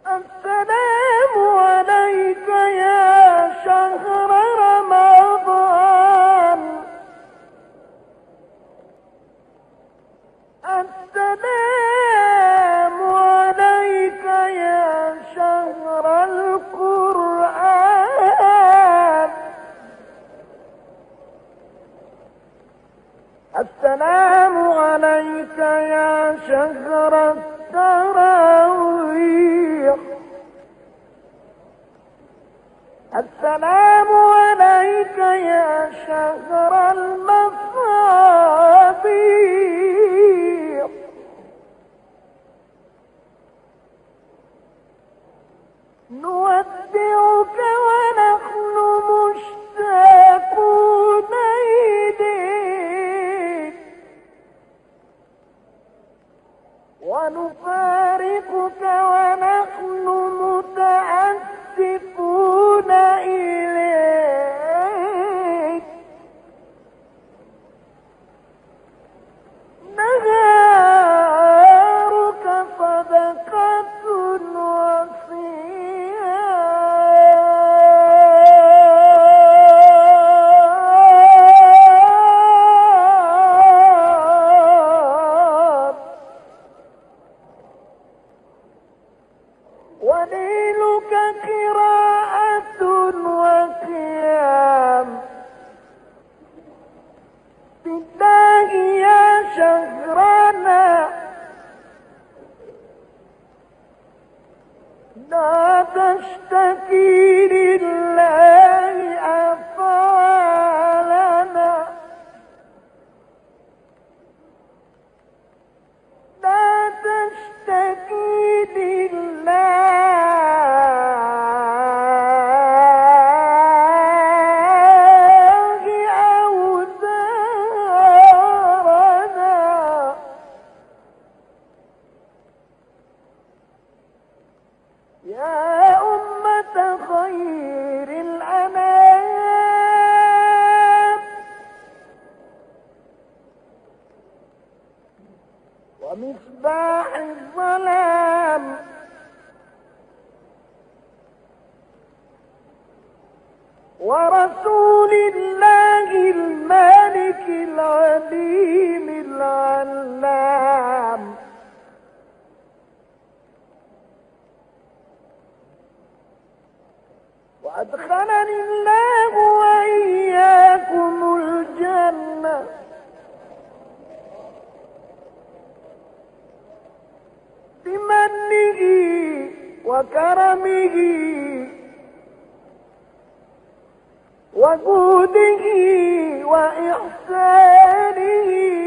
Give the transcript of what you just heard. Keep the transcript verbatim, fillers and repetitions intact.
السلام عليك يا شهر رمضان، السلام عليك يا شهر القرآن، السلام عليك يا شهر التراويح، السلام عليك يا شهر المصابيح، نودعك ونحن مشتاقون إليك، ونفارقك ونحن متأسفون إليك، نهارك صدقة وصيام، وليلك قراءة وقيام، بالله يا شهرنا لا تشتكي لله أفعالنا، لا تشتكي لله أوزارنا، يا أمة خير الأنام ومصباح الظلام، ورسول الله المالك العليم العلام، وأدخلني الله وإياكم الجنة بمنه وكرمه وجوده وإحسانه